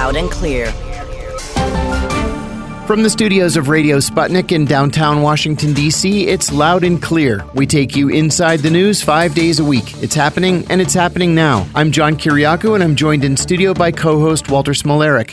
loud and clear. From the studios of Radio Sputnik in downtown Washington, D.C., it's Loud and Clear. We take you inside the news 5 days a week. It's happening, and it's happening now. I'm John Kiriakou, and I'm joined in studio by co-host Walter Smolarek.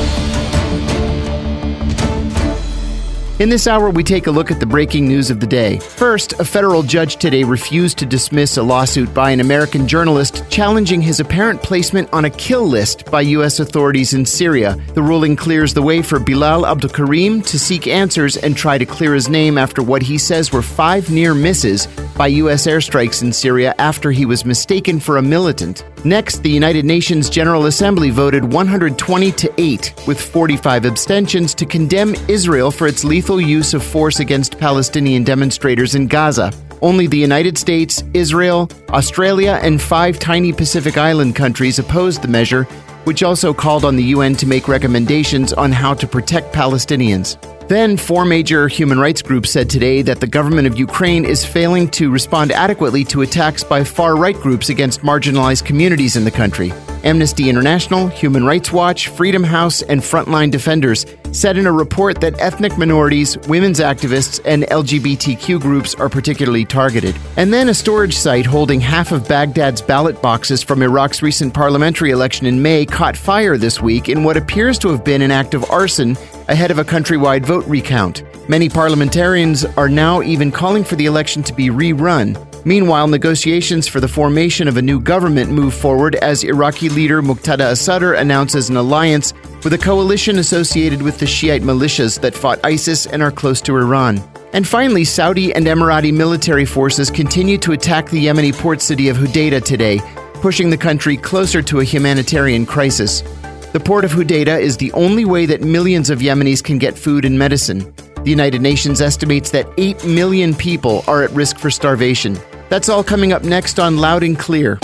In this hour, we take a look at the breaking news of the day. First, a federal judge today refused to dismiss a lawsuit by an American journalist challenging his apparent placement on a kill list by U.S. authorities in Syria. The ruling clears the way for Bilal Abdulkarim to seek answers and try to clear his name after what he says were 5 near misses by U.S. airstrikes in Syria after he was mistaken for a militant. Next, the United Nations General Assembly voted 120-8 with 45 abstentions to condemn Israel for its lethal use of force against Palestinian demonstrators in Gaza. Only the United States, Israel, Australia, and 5 tiny Pacific Island countries opposed the measure, which also called on the UN to make recommendations on how to protect Palestinians. Then, 4 major human rights groups said today that the government of Ukraine is failing to respond adequately to attacks by far-right groups against marginalized communities in the country. Amnesty International, Human Rights Watch, Freedom House, and Frontline Defenders said in a report that ethnic minorities, women's activists, and LGBTQ groups are particularly targeted. And then a storage site holding half of Baghdad's ballot boxes from Iraq's recent parliamentary election in May caught fire this week in what appears to have been an act of arson ahead of a countrywide vote recount. Many parliamentarians are now even calling for the election to be rerun. Meanwhile, negotiations for the formation of a new government move forward as Iraqi leader Muqtada al-Sadr announces an alliance with a coalition associated with the Shiite militias that fought ISIS and are close to Iran. And finally, Saudi and Emirati military forces continue to attack the Yemeni port city of Hodeidah today, pushing the country closer to a humanitarian crisis. The port of Hodeidah is the only way that millions of Yemenis can get food and medicine. The United Nations estimates that 8 million people are at risk for starvation. That's all coming up next on Loud and Clear.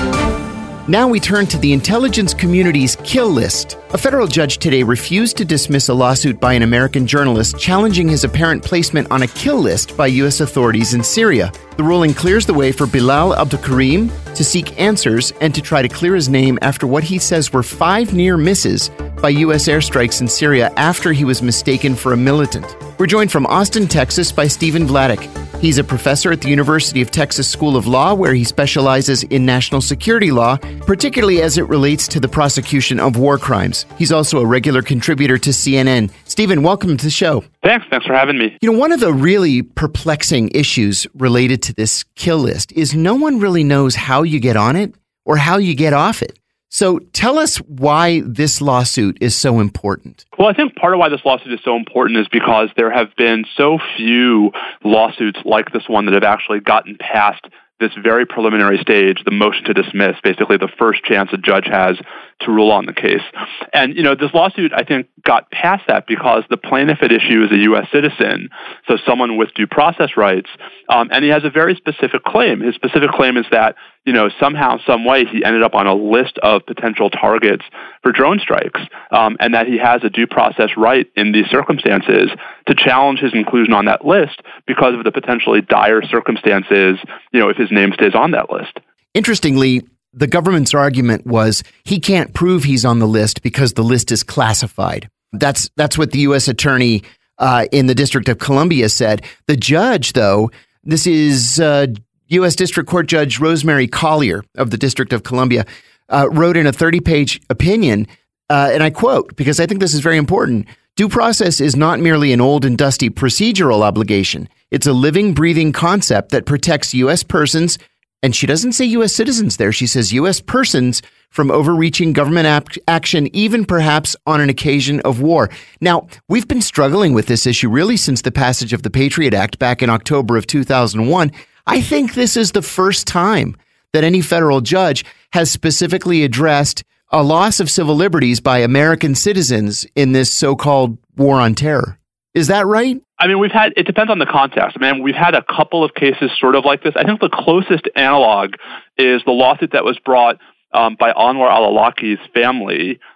Now we turn to the intelligence community's kill list. A federal judge today refused to dismiss a lawsuit by an American journalist challenging his apparent placement on a kill list by U.S. authorities in Syria. The ruling clears the way for Bilal Abdulkarim to seek answers and to try to clear his name after what he says were 5 near misses by U.S. airstrikes in Syria after he was mistaken for a militant. We're joined from Austin, Texas by Stephen Vladeck. He's a professor at the University of Texas School of Law, where he specializes in national security law, particularly as it relates to the prosecution of war crimes. He's also a regular contributor to CNN. Stephen, welcome to the show. Thanks for having me. You know, one of the really perplexing issues related to this kill list is no one really knows how you get on it or how you get off it. So tell us why this lawsuit is so important. Well, I think part of why this lawsuit is so important is because there have been so few lawsuits like this one that have actually gotten past this very preliminary stage, the motion to dismiss, basically the first chance a judge has to rule on the case. And, this lawsuit, I think, got past that because the plaintiff at issue is a U.S. citizen, so someone with due process rights, and he has a very specific claim. His specific claim is that, somehow, some way, he ended up on a list of potential targets for drone strikes, and that he has a due process right in these circumstances to challenge his inclusion on that list because of the potentially dire circumstances, if his name stays on that list. Interestingly, the government's argument was he can't prove he's on the list because the list is classified. That's what the U.S. attorney in the District of Columbia said. The judge, though, this is U.S. District Court Judge Rosemary Collier of the District of Columbia, wrote in a 30-page opinion, and I quote, because I think this is very important, "Due process is not merely an old and dusty procedural obligation. It's a living, breathing concept that protects U.S. persons," and she doesn't say U.S. citizens there, she says U.S. persons, "from overreaching government action, even perhaps on an occasion of war." Now, we've been struggling with this issue really since the passage of the Patriot Act back in October of 2001. I think this is the first time that any federal judge has specifically addressed a loss of civil liberties by American citizens in this so-called war on terror. Is that right? I mean, it depends on the context. We've had a couple of cases sort of like this. I think the closest analog is the lawsuit that was brought by Anwar al-Awlaki's family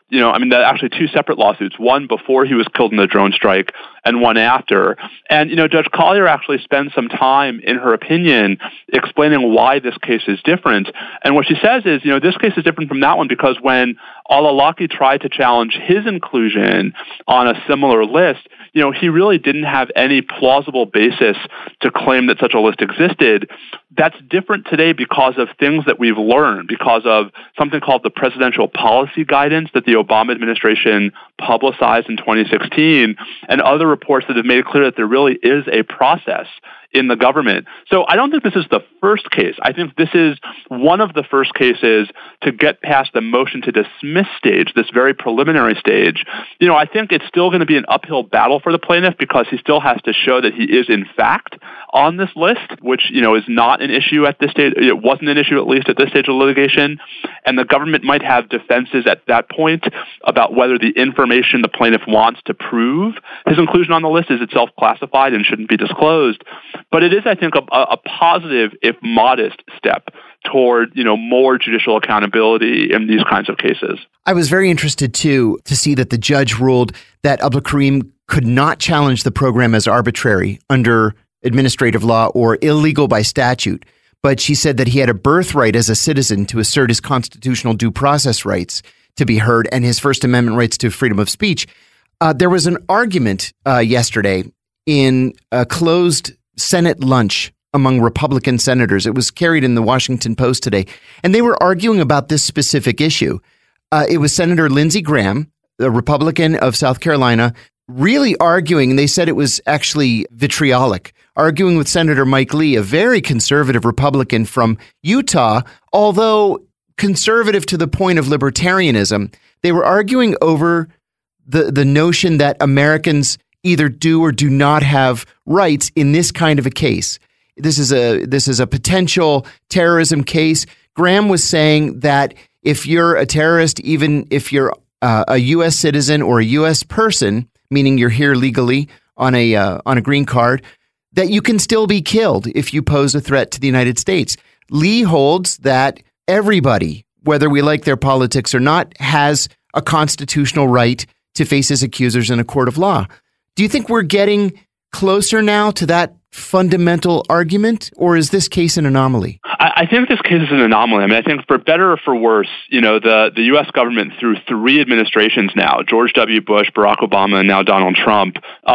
actually two separate lawsuits, one before he was killed in the drone strike and one after. And, Judge Collier actually spends some time in her opinion explaining why this case is different. And what she says is, this case is different from that one because when al-Awlaki tried to challenge his inclusion on a similar list, he really didn't have any plausible basis to claim that such a list existed. That's different today because of things that we've learned, because of something called the Presidential Policy Guidance that the Obama administration publicized in 2016, and other reports that have made it clear that there really is a process in the government. So I don't think this is the first case. I think this is one of the first cases to get past the motion to dismiss stage, this very preliminary stage. I think it's still going to be an uphill battle for the plaintiff because he still has to show that he is in fact on this list, which, is not an issue at this stage. It wasn't an issue, at least at this stage of litigation. And the government might have defenses at that point about whether the information the plaintiff wants to prove his inclusion on the list is itself classified and shouldn't be disclosed. But it is, I think, a positive, if modest, step toward, more judicial accountability in these kinds of cases. I was very interested, too, to see that the judge ruled that Abdul Karim could not challenge the program as arbitrary under administrative law or illegal by statute. But she said that he had a birthright as a citizen to assert his constitutional due process rights to be heard and his First Amendment rights to freedom of speech. There was an argument yesterday in a closed Senate lunch among Republican senators. It was carried in the Washington Post today, and they were arguing about this specific issue. It was Senator Lindsey Graham, the Republican of South Carolina, really arguing, and they said it was actually vitriolic, arguing with Senator Mike Lee, a very conservative Republican from Utah, although conservative to the point of libertarianism. They were arguing over the notion that Americans either do or do not have rights in this kind of a case. This is a potential terrorism case. Graham was saying that if you're a terrorist, even if you're a U.S. citizen or a U.S. person, meaning you're here legally on a green card, that you can still be killed if you pose a threat to the United States. Lee holds that everybody, whether we like their politics or not, has a constitutional right to face his accusers in a court of law. Do you think we're getting closer now to that fundamental argument, or is this case an anomaly? I think this case is an anomaly. I think for better or for worse, the U.S. government through three administrations now, George W. Bush, Barack Obama, and now Donald Trump,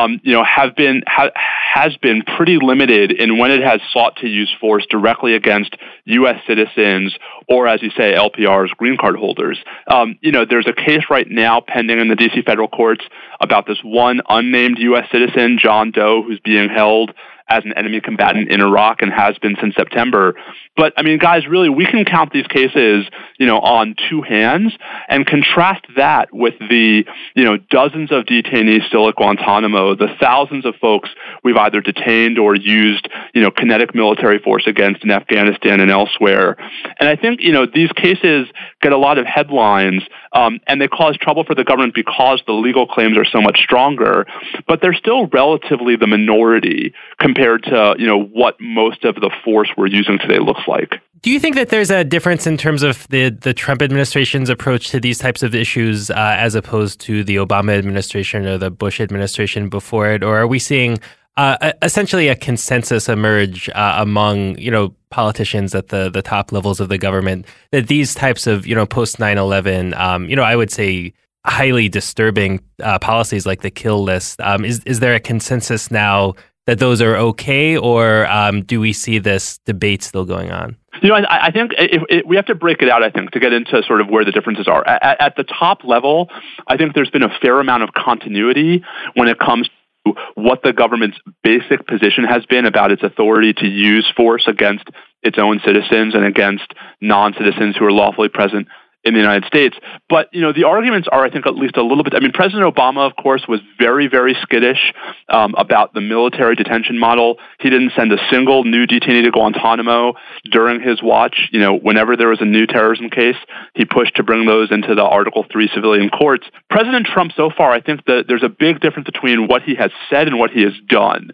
has been pretty limited in when it has sought to use force directly against U.S. citizens or, as you say, LPRs, green card holders. There's a case right now pending in the D.C. federal courts about this one unnamed U.S. citizen, John Doe, who's being held as an enemy combatant in Iraq and has been since September. But, guys, really, we can count these cases, on two hands and contrast that with the, dozens of detainees still at Guantanamo, the thousands of folks we've either detained or used, kinetic military force against in Afghanistan and elsewhere. And I think, these cases get a lot of headlines and they cause trouble for the government because the legal claims are so much stronger, but they're still relatively the minority compared to, what most of the force we're using today looks like. Do you think that there's a difference in terms of the Trump administration's approach to these types of issues as opposed to the Obama administration or the Bush administration before it? Or are we seeing essentially a consensus emerge among, politicians at the top levels of the government that these types of, post 9/11, I would say highly disturbing policies like the kill list, is there a consensus now that those are okay, or do we see this debate still going on? I think we have to break it out, I think, to get into sort of where the differences are. At the top level, I think there's been a fair amount of continuity when it comes to what the government's basic position has been about its authority to use force against its own citizens and against non-citizens who are lawfully present in the United States. But, the arguments are, I think, at least a little bit. President Obama, of course, was very, very skittish about the military detention model. He didn't send a single new detainee to Guantanamo during his watch. Whenever there was a new terrorism case, he pushed to bring those into the Article III civilian courts. President Trump, so far, I think that there's a big difference between what he has said and what he has done.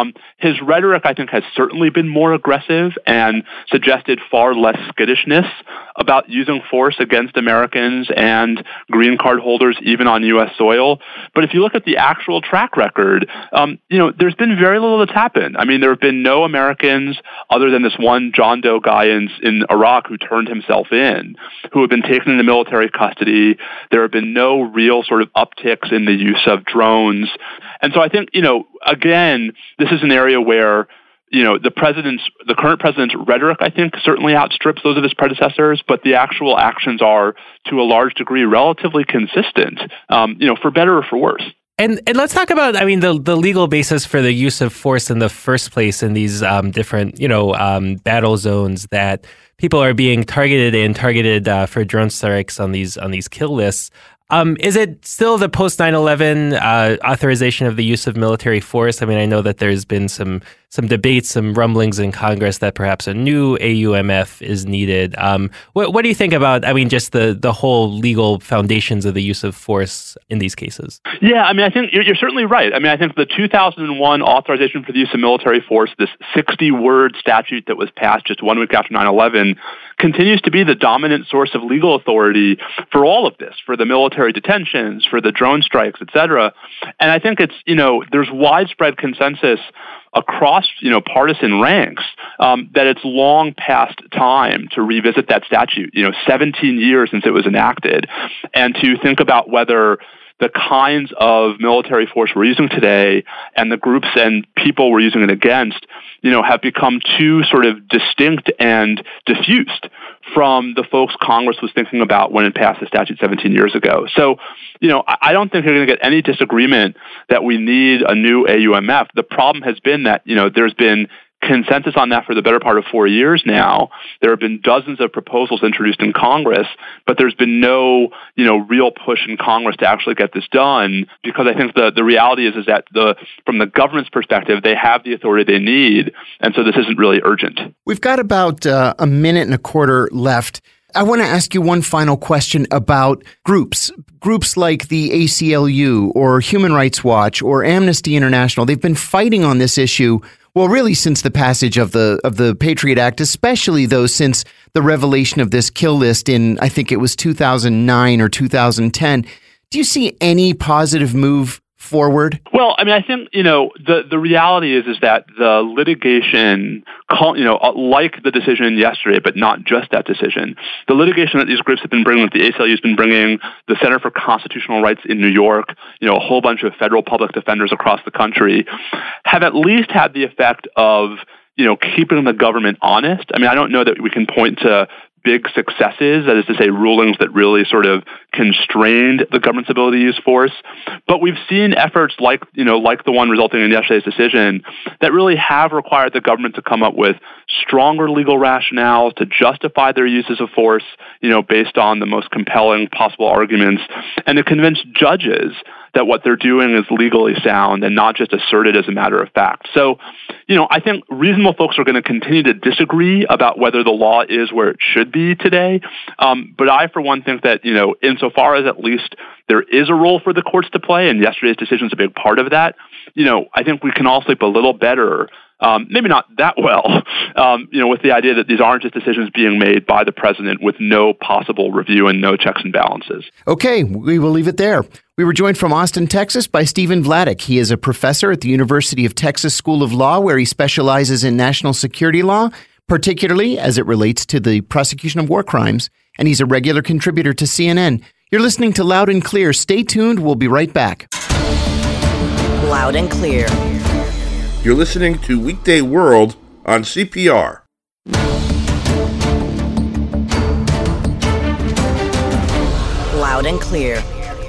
His rhetoric, I think, has certainly been more aggressive and suggested far less skittishness about using force against against Americans and green card holders, even on U.S. soil. But if you look at the actual track record, there's been very little that's happened. I mean, there have been no Americans other than this one John Doe guy in Iraq who turned himself in, who have been taken into military custody. There have been no real sort of upticks in the use of drones. And so I think, again, this is an area where the current president's rhetoric, I think, certainly outstrips those of his predecessors, but the actual actions are, to a large degree, relatively consistent, for better or for worse. And let's talk about, the legal basis for the use of force in the first place in these different, battle zones that people are being targeted for drone strikes on these kill lists. Is it still the post 9/11 authorization of the use of military force? I mean, I know that there's been some debates, some rumblings in Congress that perhaps a new AUMF is needed. What do you think about, just the whole legal foundations of the use of force in these cases? Yeah, I think you're certainly right. I think the 2001 authorization for the use of military force, this 60-word statute that was passed just 1 week after 9/11, continues to be the dominant source of legal authority for all of this, for the military detentions, for the drone strikes, et cetera. And I think it's, there's widespread consensus across, partisan ranks that it's long past time to revisit that statute, 17 years since it was enacted, and to think about whether the kinds of military force we're using today and the groups and people we're using it against, have become too sort of distinct and diffused from the folks Congress was thinking about when it passed the statute 17 years ago. So, I don't think you're going to get any disagreement that we need a new AUMF. The problem has been that, there's been consensus on that for the better part of 4 years now. There have been dozens of proposals introduced in Congress, but there's been no, real push in Congress to actually get this done, because I think the reality is that from the government's perspective, they have the authority they need, and so this isn't really urgent. We've got about a minute and a quarter left. I want to ask you one final question about groups like the ACLU or Human Rights Watch or Amnesty International. They've been fighting on this issue, well, really since the passage of the Patriot Act, especially though since the revelation of this kill list in, I think it was 2009 or 2010. Do you see any positive move forward? Well, I think, the reality is that the litigation, like the decision yesterday, but not just that decision, the litigation that these groups have been bringing, that the ACLU has been bringing, the Center for Constitutional Rights in New York, a whole bunch of federal public defenders across the country, have at least had the effect of, keeping the government honest. I don't know that we can point to big successes, that is to say, rulings that really sort of constrained the government's ability to use force. But we've seen efforts like the one resulting in yesterday's decision that really have required the government to come up with stronger legal rationales to justify their uses of force, based on the most compelling possible arguments, and to convince judges that what they're doing is legally sound and not just asserted as a matter of fact. So, I think reasonable folks are going to continue to disagree about whether the law is where it should be today. But I, for one, think that, insofar as at least there is a role for the courts to play, and yesterday's decision is a big part of that, I think we can all sleep a little better, maybe not that well, with the idea that these aren't just decisions being made by the president with no possible review and no checks and balances. Okay, we will leave it there. We were joined from Austin, Texas by Stephen Vladeck. He is a professor at the University of Texas School of Law, where he specializes in national security law, particularly as it relates to the prosecution of war crimes, and he's a regular contributor to CNN. You're listening to Loud and Clear. Stay tuned. We'll be right back. Loud and Clear. You're listening to Weekday World on CPR. Loud and Clear.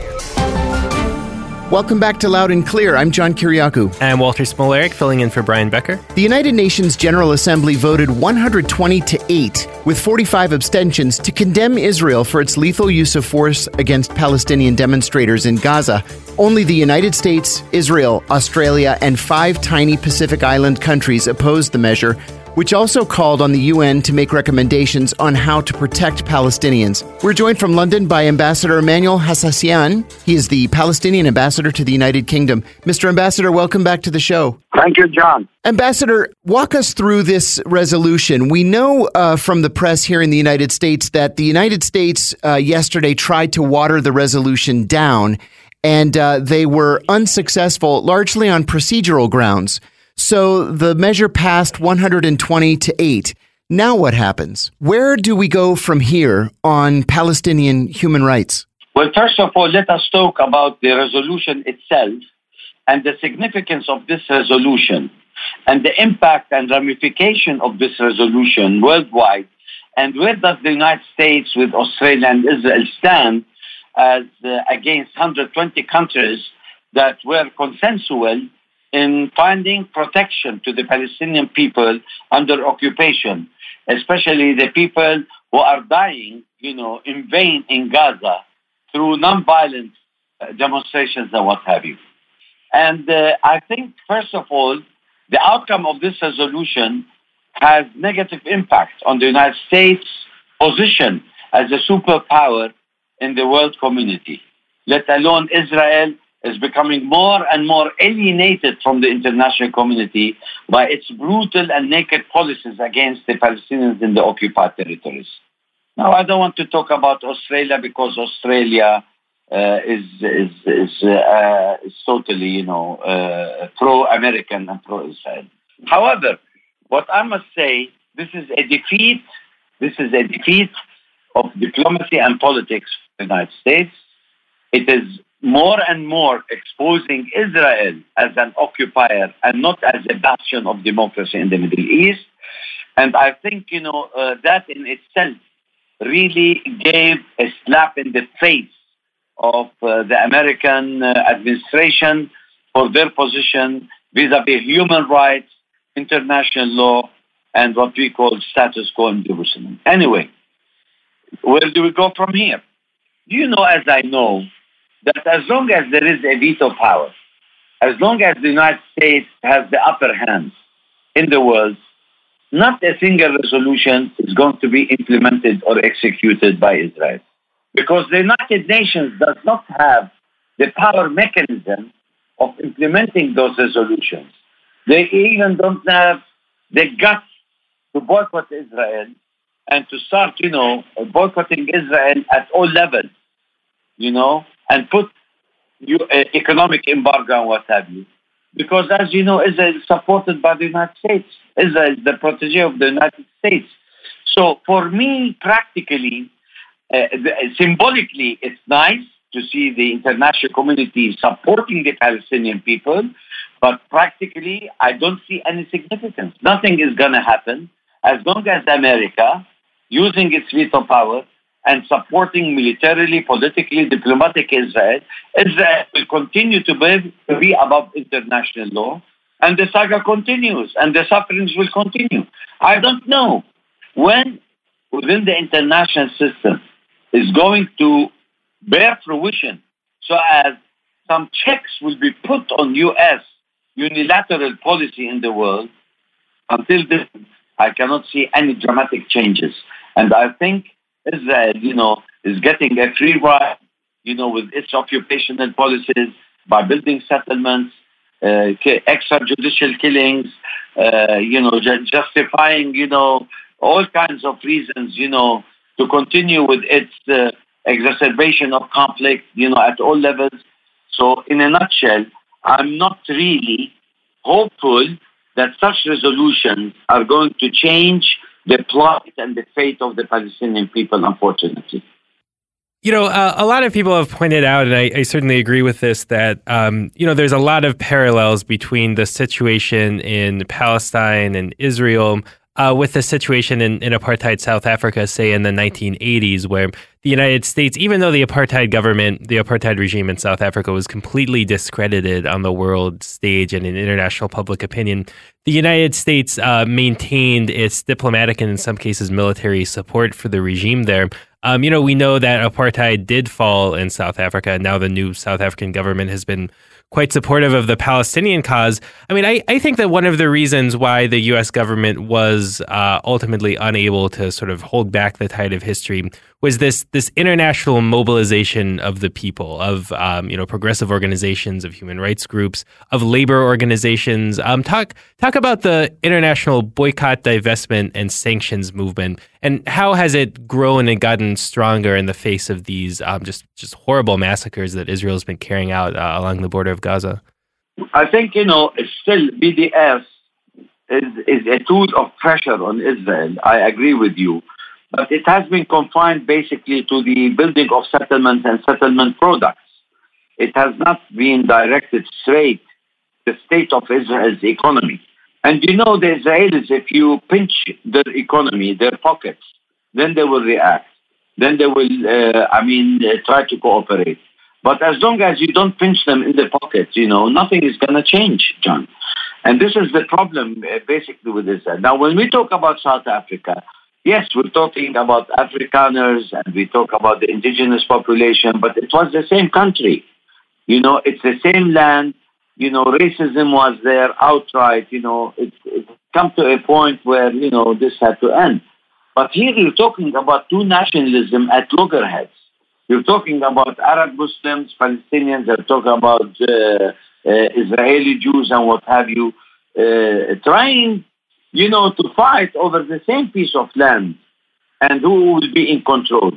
Welcome back to Loud and Clear. I'm John Kiriakou. And Walter Smolarek, filling in for Brian Becker. The United Nations General Assembly voted 120-8, with 45 abstentions, to condemn Israel for its lethal use of force against Palestinian demonstrators in Gaza. Only the United States, Israel, Australia, and 5 tiny Pacific Island countries opposed the measure, which also called on the UN to make recommendations on how to protect Palestinians. We're joined from London by Ambassador Emmanuel Hassassian. He is the Palestinian ambassador to the United Kingdom. Mr. Ambassador, welcome back to the show. Thank you, John. Ambassador, walk us through this resolution. We know from the press here in the United States that the United States yesterday tried to water the resolution down, and they were unsuccessful, largely on procedural grounds. So the measure passed 120 to 8. Now what happens? Where do we go from here on Palestinian human rights? Well, first of all, let us talk about the resolution itself and the significance of this resolution and the impact and ramification of this resolution worldwide, and where does the United States with Australia and Israel stand as against 120 countries that were consensual in finding protection to the Palestinian people under occupation, especially the people who are dying, in vain in Gaza through nonviolent demonstrations and what have you. And I think, first of all, the outcome of this resolution has negative impact on the United States' position as a superpower in the world community, let alone Israel is becoming more and more alienated from the international community by its brutal and naked policies against the Palestinians in the occupied territories. Now, I don't want to talk about Australia because Australia is totally, pro-American and pro-Israel. However, what I must say, this is a defeat. This is a defeat of diplomacy and politics for the United States. It is more and more exposing Israel as an occupier and not as a bastion of democracy in the Middle East. And I think, that in itself really gave a slap in the face of the American administration for their position vis-a-vis human rights, international law, and what we call status quo in Jerusalem. Anyway, where do we go from here? You know, as I know, that as long as there is a veto power, as long as the United States has the upper hand in the world, not a single resolution is going to be implemented or executed by Israel. Because the United Nations does not have the power mechanism of implementing those resolutions. They even don't have the guts to boycott Israel and to start, boycotting Israel at all levels, and put economic embargo and what have you. Because, as you know, Israel is supported by the United States. Israel is the protege of the United States. So for me, practically, symbolically, it's nice to see the international community supporting the Palestinian people, but practically, I don't see any significance. Nothing is going to happen as long as America, using its veto power and supporting militarily, politically, diplomatic Israel will continue to be above international law, and the saga continues, and the sufferings will continue. I don't know when within the international system is going to bear fruition so as some checks will be put on U.S. unilateral policy in the world. Until then, I cannot see any dramatic changes. And I think Israel, is getting a free ride, with its occupational policies by building settlements, extrajudicial killings, justifying, all kinds of reasons, to continue with its exacerbation of conflict, at all levels. So in a nutshell, I'm not really hopeful that such resolutions are going to change the plight and the fate of the Palestinian people, unfortunately. A lot of people have pointed out, and I certainly agree with this, that, there's a lot of parallels between the situation in Palestine and Israel with the situation in apartheid South Africa, say in the 1980s, where the United States, even though the apartheid regime in South Africa was completely discredited on the world stage and in international public opinion, the United States maintained its diplomatic and in some cases military support for the regime there. We know that apartheid did fall in South Africa. Now the new South African government has been quite supportive of the Palestinian cause. I mean, I think that one of the reasons why the U.S. government was ultimately unable to sort of hold back the tide of history was this international mobilization of the people, of progressive organizations, of human rights groups, of labor organizations. Talk about the international boycott, divestment, and sanctions movement, and how has it grown and gotten stronger in the face of these just horrible massacres that Israel has been carrying out along the border of Gaza? I think, it's still BDS is a tool of pressure on Israel. I agree with you. But it has been confined basically to the building of settlements and settlement products. It has not been directed straight to the state of Israel's economy. And the Israelis, if you pinch their economy, their pockets, then they will react. Then they will, try to cooperate. But as long as you don't pinch them in the pockets, nothing is going to change, John. And this is the problem, basically, with Israel. Now, when we talk about South Africa, yes, we're talking about Afrikaners and we talk about the indigenous population, but it was the same country. It's the same land. Racism was there outright. It come to a point where, this had to end. But here you're talking about two nationalism at loggerheads. You're talking about Arab Muslims, Palestinians, you're talking about Israeli Jews and what have you, trying to fight over the same piece of land and who will be in control.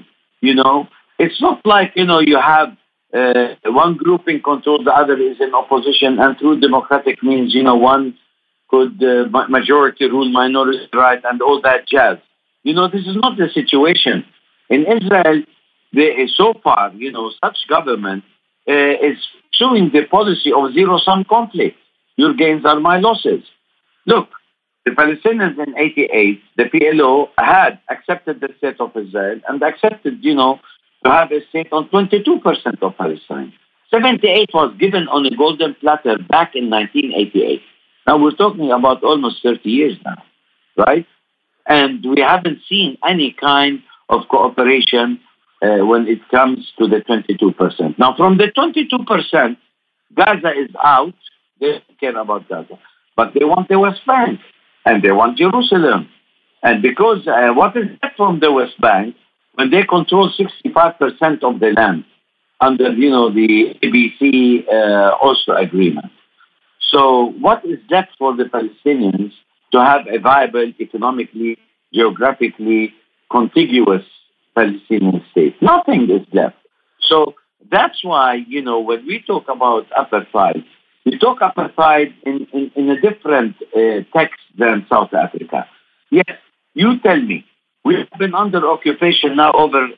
It's not like, you have one group in control, the other is in opposition, and through democratic means, one could majority rule, minority right, and all that jazz. This is not the situation. In Israel, so far, such government is showing the policy of zero-sum conflict. Your gains are my losses. Look, the Palestinians in 1988, the PLO had accepted the state of Israel and accepted, to have a state on 22% of Palestine. 78 was given on a golden platter back in 1988. Now we're talking about almost 30 years now, right? And we haven't seen any kind of cooperation when it comes to the 22%. Now, from the 22%, Gaza is out. They don't care about Gaza. But they want the West Bank. And they want Jerusalem. And because what is that from the West Bank when they control 65% of the land under, the ABC Oslo agreement? So what is left for the Palestinians to have a viable, economically, geographically contiguous Palestinian state? Nothing is left. So that's why, when we talk about apartheid, we talk apartheid in a different text than South Africa. Yes, you tell me, we've been under occupation now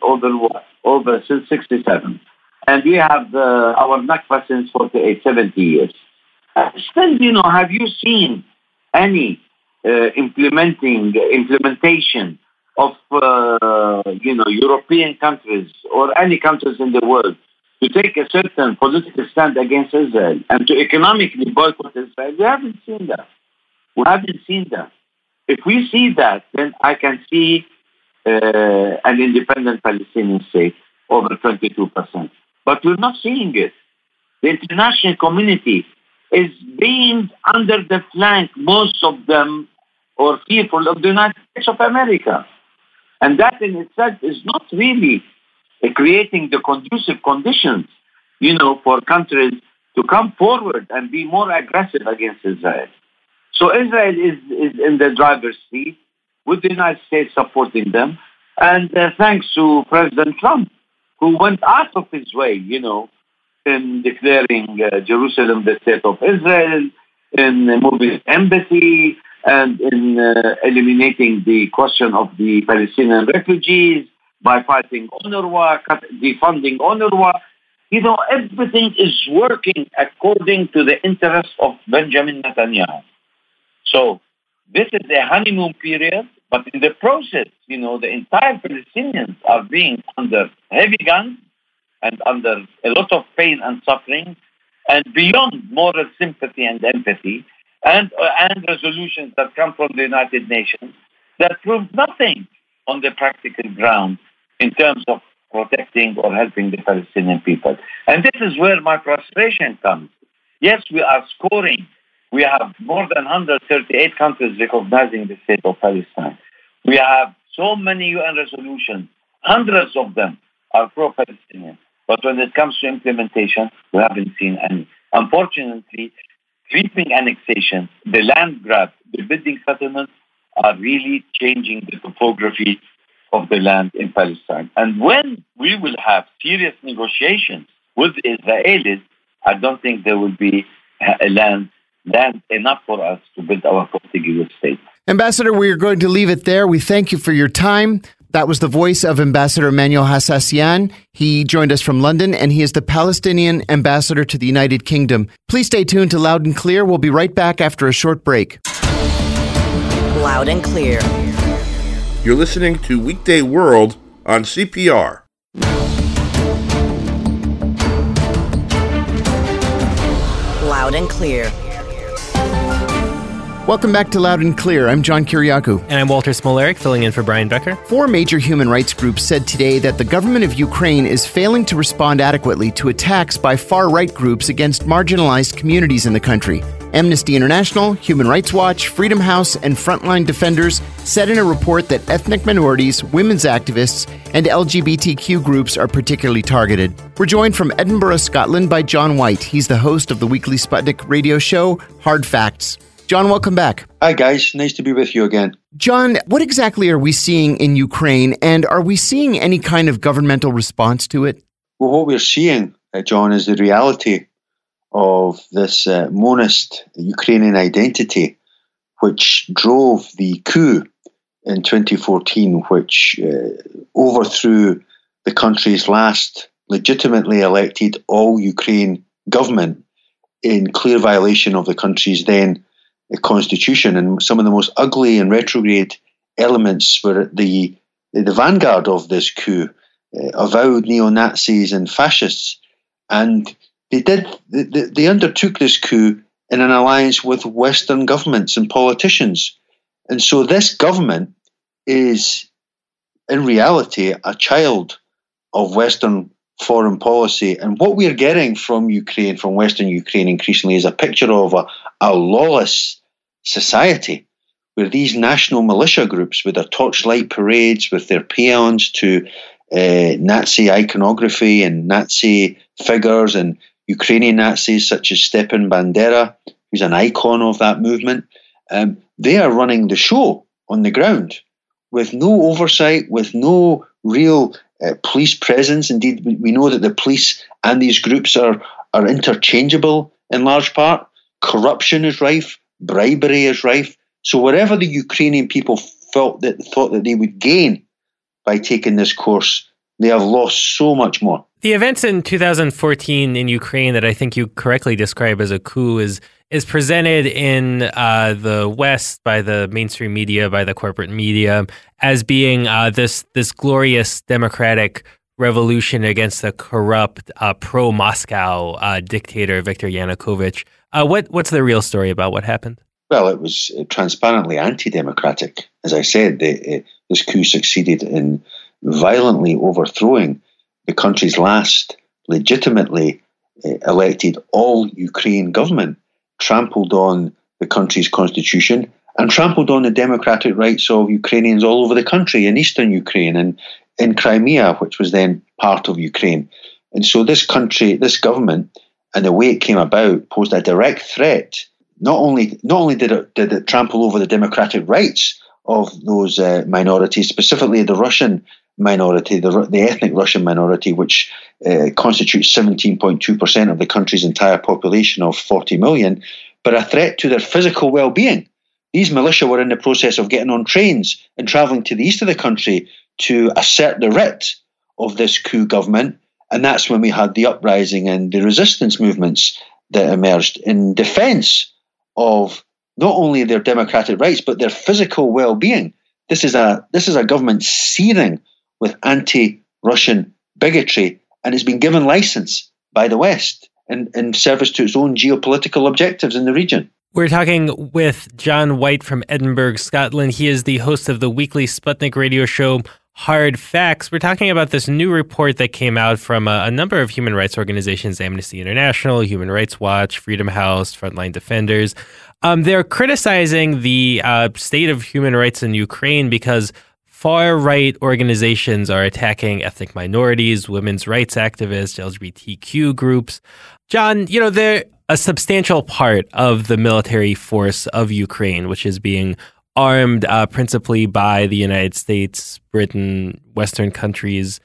over since 67. And we have our Nakba since 48, 70 years. Still, have you seen any implementation of, European countries or any countries in the world to take a certain political stand against Israel and to economically boycott Israel? We haven't seen that. If we see that, then I can see an independent Palestinian state over 22%. But we're not seeing it. The international community is being under the flank, most of them, or people of the United States of America. And that in itself is not really creating the conducive conditions, for countries to come forward and be more aggressive against Israel. So Israel is in the driver's seat with the United States supporting them. And thanks to President Trump, who went out of his way, in declaring Jerusalem the state of Israel, in moving embassy, and in eliminating the question of the Palestinian refugees by fighting UNRWA, defunding UNRWA. Everything is working according to the interests of Benjamin Netanyahu. So this is a honeymoon period, but in the process, the entire Palestinians are being under heavy guns and under a lot of pain and suffering, and beyond moral sympathy and empathy, and resolutions that come from the United Nations that prove nothing on the practical ground in terms of protecting or helping the Palestinian people. And this is where my frustration comes. Yes, we are scoring. We have more than 138 countries recognizing the state of Palestine. We have so many UN resolutions. Hundreds of them are pro-Palestinian. But when it comes to implementation, we haven't seen any. Unfortunately, sweeping annexation, the land grab, the building settlements are really changing the topography of the land in Palestine. And when we will have serious negotiations with Israelis, I don't think there will be a land enough for us to build our contiguous state. Ambassador, we are going to leave it there. We thank you for your time. That was the voice of Ambassador Emmanuel Hassassian. He joined us from London, and he is the Palestinian ambassador to the United Kingdom. Please stay tuned to Loud and Clear. We'll be right back after a short break. Loud and Clear. You're listening to Weekday World on CPR. Loud and Clear. Welcome back to Loud and Clear. I'm John Kiriakou. And I'm Walter Smolarek, filling in for Brian Becker. 4 major human rights groups said today that the government of Ukraine is failing to respond adequately to attacks by far-right groups against marginalized communities in the country. Amnesty International, Human Rights Watch, Freedom House, and Frontline Defenders said in a report that ethnic minorities, women's activists, and LGBTQ groups are particularly targeted. We're joined from Edinburgh, Scotland by John White. He's the host of the weekly Sputnik radio show, Hard Facts. John, welcome back. Hi, guys. Nice to be with you again. John, what exactly are we seeing in Ukraine, and are we seeing any kind of governmental response to it? Well, what we're seeing, John, is the reality of this monist Ukrainian identity, which drove the coup in 2014, which overthrew the country's last legitimately elected all-Ukraine government in clear violation of the country's then constitution. And some of the most ugly and retrograde elements were at the vanguard of this coup, avowed neo-Nazis and fascists. And they undertook this coup in an alliance with Western governments and politicians. And so this government is, in reality, a child of Western foreign policy. And what we're getting from Ukraine, from Western Ukraine increasingly, is a picture of a lawless society where these national militia groups with their torchlight parades, with their paeans to Nazi iconography and Nazi figures and Ukrainian Nazis such as Stepan Bandera, who's an icon of that movement, they are running the show on the ground with no oversight, with no real police presence. Indeed, we know that the police and these groups are interchangeable in large part. Corruption is rife, bribery is rife. So whatever the Ukrainian people thought that they would gain by taking this course, they have lost so much more. The events in 2014 in Ukraine that I think you correctly describe as a coup is presented in the West by the mainstream media, by the corporate media, as being this glorious democratic revolution against the corrupt pro-Moscow dictator Viktor Yanukovych. What's the real story about what happened? Well, it was transparently anti-democratic. As I said, this coup succeeded in violently overthrowing the country's last legitimately elected all-Ukraine government, trampled on the country's constitution and trampled on the democratic rights of Ukrainians all over the country, in eastern Ukraine and in Crimea, which was then part of Ukraine. And so this country, this government, and the way it came about posed a direct threat. Not only did it trample over the democratic rights of those minorities, specifically the Russian minority, the ethnic Russian minority, which constitutes 17.2% of the country's entire population of 40 million, but a threat to their physical well-being. These militia were in the process of getting on trains and travelling to the east of the country to assert the writ of this coup government, and that's when we had the uprising and the resistance movements that emerged in defence of not only their democratic rights but their physical well-being. This is a government seething with anti-Russian bigotry, and it's been given license by the West in service to its own geopolitical objectives in the region. We're talking with John White from Edinburgh, Scotland. He is the host of the weekly Sputnik radio show, hard facts. We're talking about this new report that came out from a number of human rights organizations, Amnesty International, Human Rights Watch, Freedom House, Frontline Defenders. They're criticizing the state of human rights in Ukraine because far-right organizations are attacking ethnic minorities, women's rights activists, LGBTQ groups. John, they're a substantial part of the military force of Ukraine, which is being armed principally by the United States, Britain, Western countries.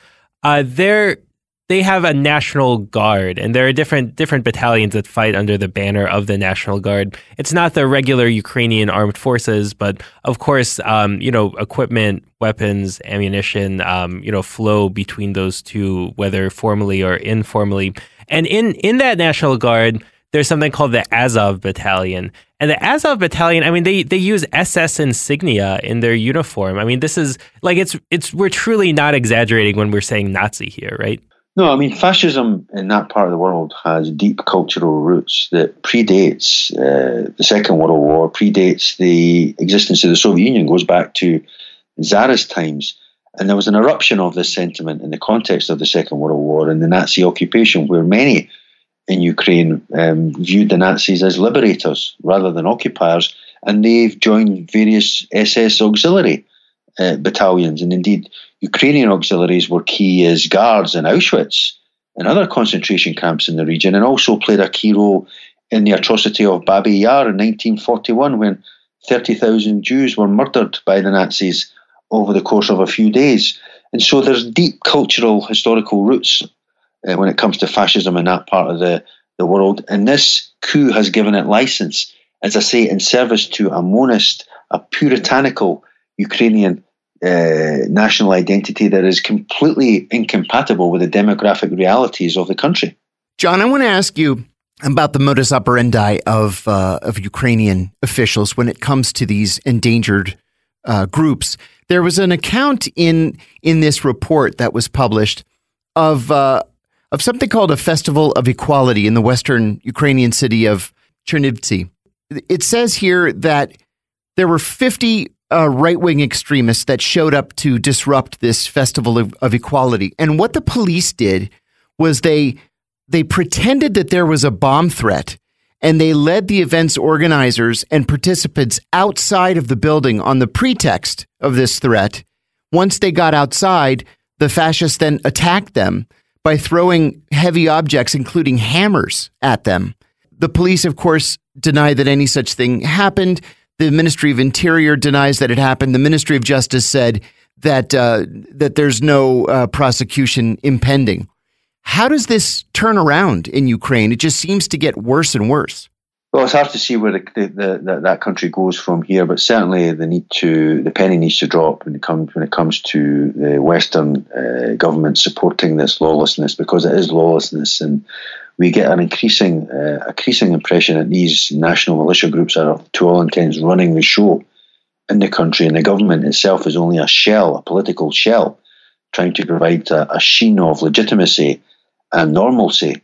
They have a National Guard, and there are different battalions that fight under the banner of the National Guard. It's not the regular Ukrainian armed forces, but of course, equipment, weapons, ammunition, flow between those two, whether formally or informally. And in that National Guard, there's something called the Azov Battalion. And the Azov Battalion, they use SS insignia in their uniform. This is we're truly not exaggerating when we're saying Nazi here, right? No, fascism in that part of the world has deep cultural roots that predates the Second World War, predates the existence of the Soviet Union, goes back to Tsarist times. And there was an eruption of this sentiment in the context of the Second World War and the Nazi occupation, where many in Ukraine viewed the Nazis as liberators rather than occupiers, and they've joined various SS auxiliary battalions, and indeed Ukrainian auxiliaries were key as guards in Auschwitz and other concentration camps in the region, and also played a key role in the atrocity of Babi Yar in 1941, when 30,000 Jews were murdered by the Nazis over the course of a few days. And so there's deep cultural, historical roots when it comes to fascism in that part of the world. And this coup has given it license, as I say, in service to a monist, a puritanical Ukrainian national identity that is completely incompatible with the demographic realities of the country. John, I want to ask you about the modus operandi of Ukrainian officials when it comes to these endangered groups. There was an account in this report that was published of something called a Festival of Equality in the western Ukrainian city of Chernivtsi. It says here that there were 50 right-wing extremists that showed up to disrupt this Festival of Equality. And what the police did was they pretended that there was a bomb threat, and they led the event's organizers and participants outside of the building on the pretext of this threat. Once they got outside, the fascists then attacked them by throwing heavy objects, including hammers, at them. The police, of course, deny that any such thing happened. The Ministry of Interior denies that it happened. The Ministry of Justice said that there's no prosecution impending. How does this turn around in Ukraine? It just seems to get worse and worse. Well, it's hard to see where that country goes from here, but certainly the penny needs to drop when it comes to the Western government supporting this lawlessness, because it is lawlessness, and we get an increasing impression that these national militia groups are, to all intents, running the show in the country, and the government itself is only a political shell, trying to provide a sheen of legitimacy and normalcy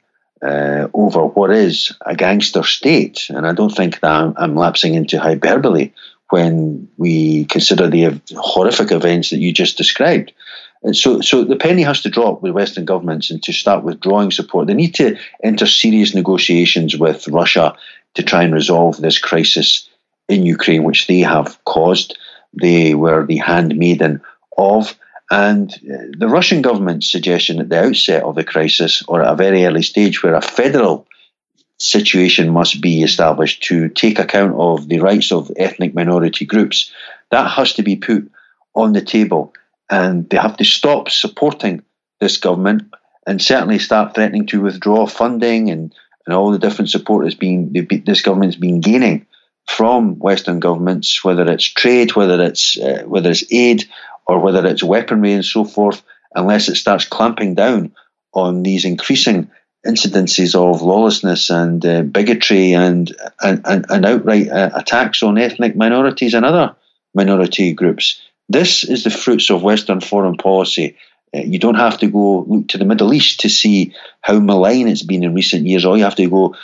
over what is a gangster state. And I don't think that I'm lapsing into hyperbole when we consider the horrific events that you just described. And so the penny has to drop with Western governments and to start withdrawing support. They need to enter serious negotiations with Russia to try and resolve this crisis in Ukraine, which they have caused. They were the handmaiden of. And the Russian government's suggestion at the outset of the crisis, or at a very early stage where a federal situation must be established to take account of the rights of ethnic minority groups, that has to be put on the table. And they have to stop supporting this government and certainly start threatening to withdraw funding and all the different support this government's been gaining from Western governments, whether it's trade, whether it's aid, or whether it's weaponry and so forth, unless it starts clamping down on these increasing incidences of lawlessness and bigotry and outright attacks on ethnic minorities and other minority groups. This is the fruits of Western foreign policy. You don't have to go look to the Middle East to see how malign it's been in recent years. All you have to do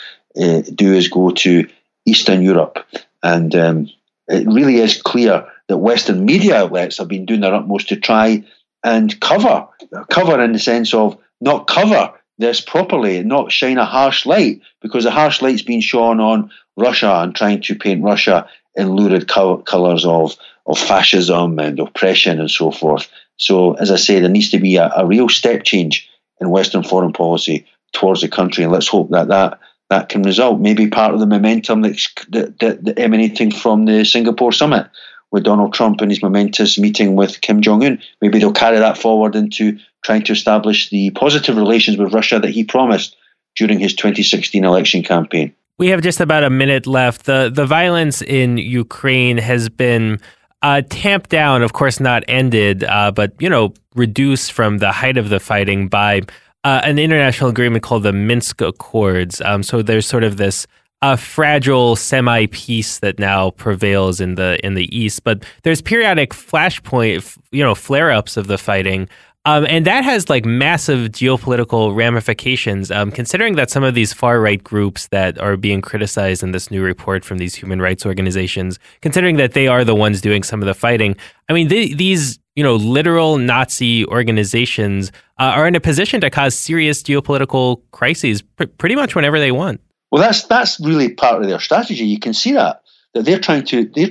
is go to Eastern Europe. And it really is clear that Western media outlets have been doing their utmost to try and cover in the sense of not cover this properly, not shine a harsh light, because the harsh light's been shone on Russia and trying to paint Russia in lurid colours of fascism and oppression and so forth. So, as I say, there needs to be a real step change in Western foreign policy towards the country, and let's hope that can result. Maybe part of the momentum that emanating from the Singapore summit with Donald Trump and his momentous meeting with Kim Jong-un. Maybe they'll carry that forward into trying to establish the positive relations with Russia that he promised during his 2016 election campaign. We have just about a minute left. The violence in Ukraine has been tamped down, of course not ended, but reduced from the height of the fighting by an international agreement called the Minsk Accords. So there's sort of this fragile semi-peace that now prevails in the east, but there's periodic flare-ups of the fighting. And that has like massive geopolitical ramifications, considering that some of these far-right groups that are being criticized in this new report from these human rights organizations, considering that they are the ones doing some of the fighting. I mean, these literal Nazi organizations are in a position to cause serious geopolitical crises pretty much whenever they want. Well, that's really part of their strategy. You can see that they're trying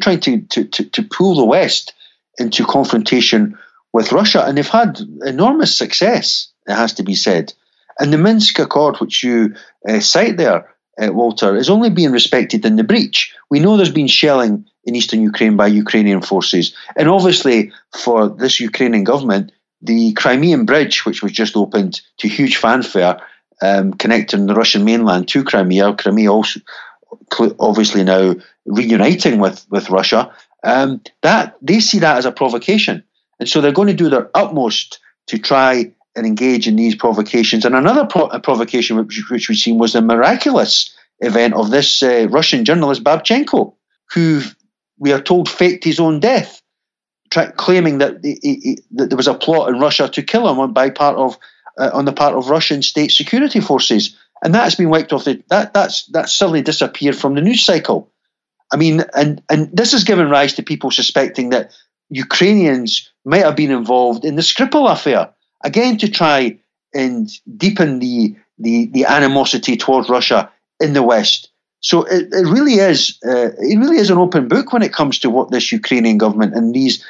to pull the West into confrontation with Russia, and they've had enormous success, it has to be said. And the Minsk Accord, which you cite there, Walter, is only being respected in the breach. We know there's been shelling in eastern Ukraine by Ukrainian forces. And obviously, for this Ukrainian government, the Crimean Bridge, which was just opened to huge fanfare, connecting the Russian mainland to Crimea also obviously now reuniting with Russia, that they see that as a provocation. And so they're going to do their utmost to try and engage in these provocations. And another provocation which we've seen was the miraculous event of this Russian journalist Babchenko, who we are told faked his own death, claiming that that there was a plot in Russia to kill him on the part of Russian state security forces. And that's been wiped off. That's suddenly disappeared from the news cycle. I mean, and this has given rise to people suspecting that Ukrainians might have been involved in the Skripal affair, again to try and deepen the animosity towards Russia in the West. So it really is an open book when it comes to what this Ukrainian government and these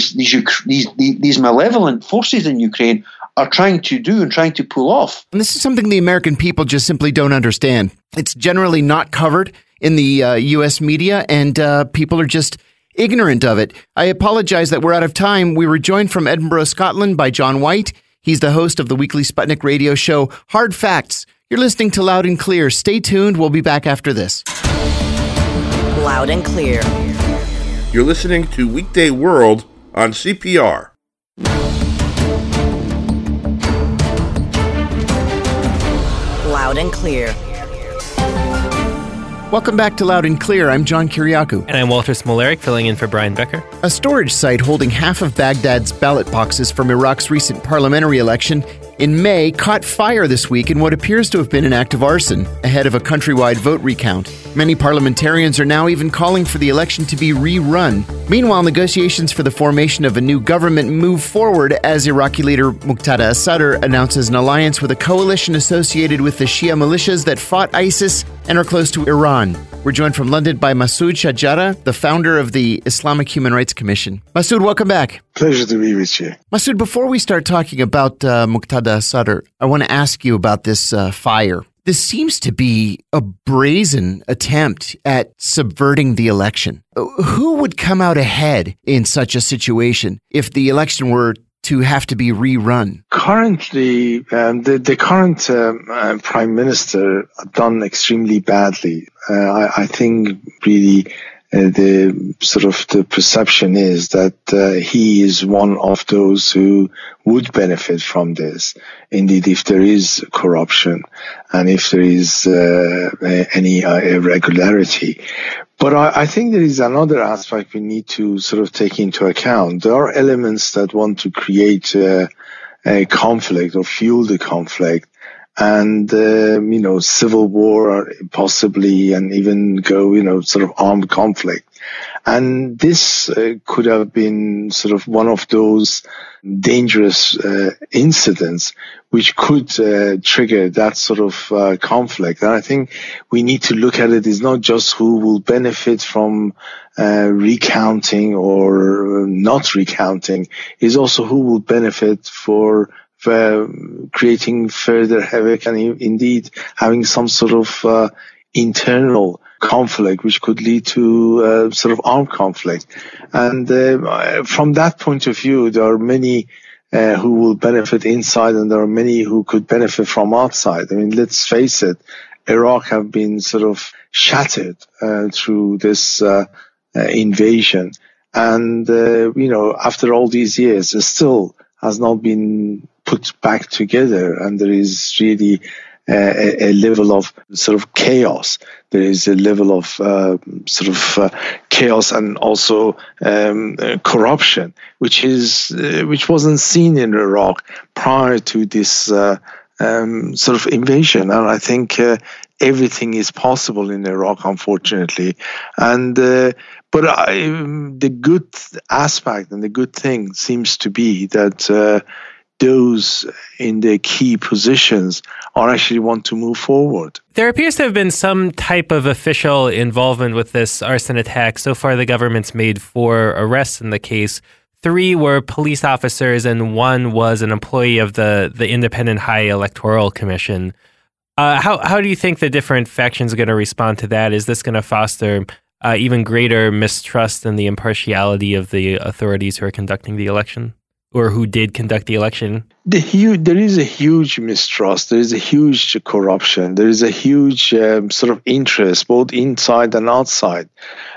malevolent forces in Ukraine are trying to do and trying to pull off. And this is something the American people just simply don't understand. It's generally not covered in the U.S. media, and people are just ignorant of it. I apologize that we're out of time. We were joined from Edinburgh, Scotland by John White. He's the host of the weekly Sputnik radio show, Hard Facts. You're listening to Loud and Clear. Stay tuned. We'll be back after this. Loud and Clear. You're listening to Weekday World on CPR. Loud and Clear. Welcome back to Loud and Clear. I'm John Kiriakou. And I'm Walter Smolarek, filling in for Brian Becker. A storage site holding half of Baghdad's ballot boxes from Iraq's recent parliamentary election in May caught fire this week in what appears to have been an act of arson ahead of a countrywide vote recount. Many parliamentarians are now even calling for the election to be rerun. Meanwhile, negotiations for the formation of a new government move forward as Iraqi leader Muqtada al-Sadr announces an alliance with a coalition associated with the Shia militias that fought ISIS and are close to Iran. We're joined from London by Masood Shajara, the founder of the Islamic Human Rights Commission. Masood, welcome back. Pleasure to be with you. Masood, before we start talking about Muqtada al-Sadr, I want to ask you about this fire. This seems to be a brazen attempt at subverting the election. Who would come out ahead in such a situation if the election were to have to be rerun? Currently, the current Prime Minister done extremely badly. I think really the perception is that he is one of those who would benefit from this. Indeed, if there is corruption and if there is any irregularity. But I think there is another aspect we need to sort of take into account. There are elements that want to create a conflict or fuel the conflict. And, civil war possibly, and even go, sort of armed conflict. And this could have been sort of one of those dangerous incidents which could trigger that sort of conflict. And I think we need to look at it as not just who will benefit from recounting or not recounting, is also who will benefit for creating further havoc and indeed having some sort of internal conflict which could lead to sort of armed conflict. And from that point of view, there are many who will benefit inside and there are many who could benefit from outside. I mean, let's face it, Iraq have been sort of shattered through this invasion. And, after all these years, it still has not been put back together. And there is really a level of sort of chaos. There is a level of chaos and also corruption, which wasn't seen in Iraq prior to this sort of invasion. And I think everything is possible in Iraq, unfortunately. And but the good aspect and the good thing seems to be that those in the key positions are actually want to move forward. There appears to have been some type of official involvement with this arson attack. So far, the government's made 4 arrests in the case. 3 were police officers and 1 was an employee of the Independent High Electoral Commission. How do you think the different factions are going to respond to that? Is this going to foster even greater mistrust in the impartiality of the authorities who are conducting the election? Or who did conduct the election? There is a huge mistrust. There is a huge corruption. There is a huge sort of interest, both inside and outside.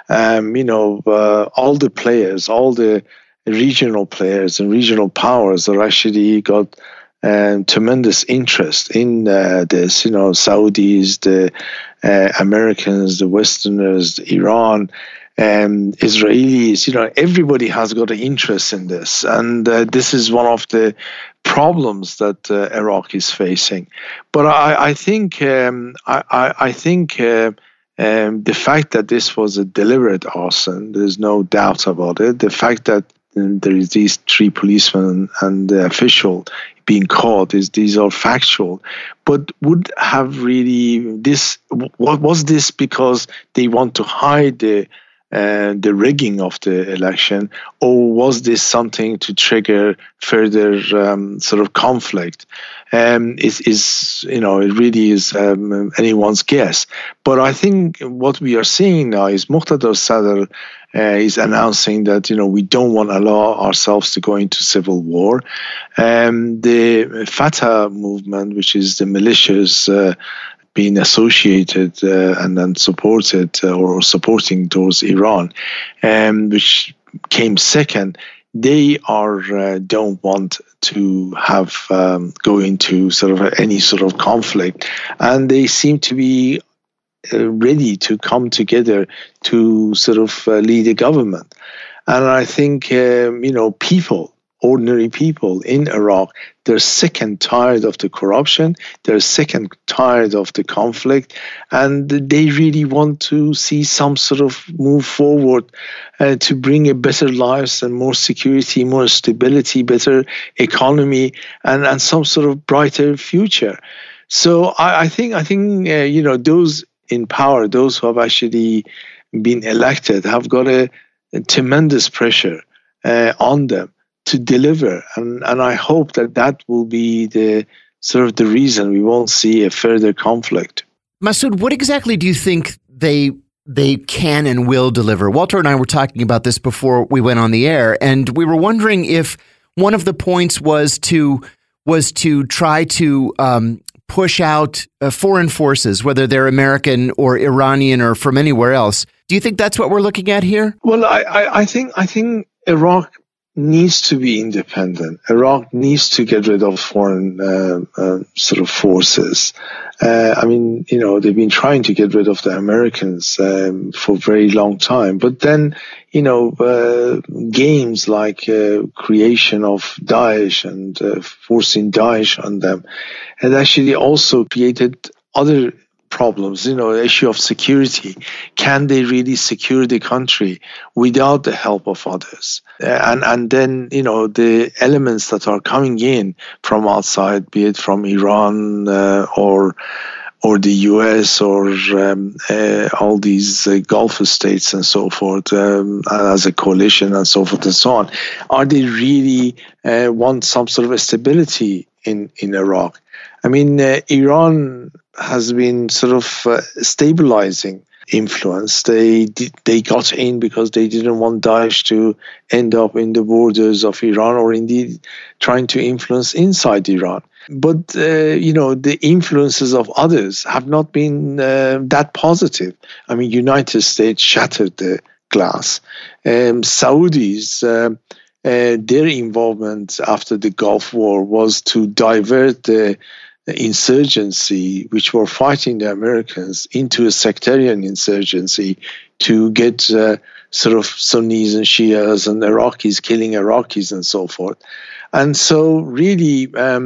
All the players, all the regional players and regional powers are actually got tremendous interest in this. Saudis, the Americans, the Westerners, Iran, Israelis, everybody has got an interest in this. And this is one of the problems that Iraq is facing. But I think the fact that this was a deliberate arson, there's no doubt about it. The fact that there is these 3 policemen and the official being caught, these are factual. But would have really was this because they want to hide the rigging of the election, or was this something to trigger further sort of conflict? It really is anyone's guess. But I think what we are seeing now is Muqtada Sadr is announcing that we don't want to allow ourselves to go into civil war. The Fatah movement, which is the militias being associated and then supported or supporting towards Iran, which came second, they don't want to have go into sort of any sort of conflict, and they seem to be ready to come together to sort of lead a government. And I think ordinary people in Iraq, they're sick and tired of the corruption, they're sick and tired of the conflict, and they really want to see some sort of move forward to bring a better lives and more security, more stability, better economy, and some sort of brighter future. So I think those in power, those who have actually been elected, have got a tremendous pressure on them to deliver, and I hope that will be the sort of the reason we won't see a further conflict. Masoud, what exactly do you think they can and will deliver? Walter and I were talking about this before we went on the air, and we were wondering if one of the points was to try to push out foreign forces, whether they're American or Iranian or from anywhere else. Do you think that's what we're looking at here? Well, I think Iraq needs to be independent. Iraq needs to get rid of foreign sort of forces. They've been trying to get rid of the Americans for a very long time. But then, games like creation of Daesh and forcing Daesh on them had actually also created other problems, the issue of security. Can they really secure the country without the help of others? And then, the elements that are coming in from outside, be it from Iran or the US or all these Gulf states and so forth, as a coalition and so forth and so on, are they really want some sort of stability in Iraq? I mean, Iran has been sort of stabilizing influence. They got in because they didn't want Daesh to end up in the borders of Iran or indeed trying to influence inside Iran. But, the influences of others have not been that positive. I mean, United States shattered the glass. Saudis, their involvement after the Gulf War was to divert the insurgency, which were fighting the Americans, into a sectarian insurgency to get sort of Sunnis and Shias and Iraqis killing Iraqis and so forth. And so really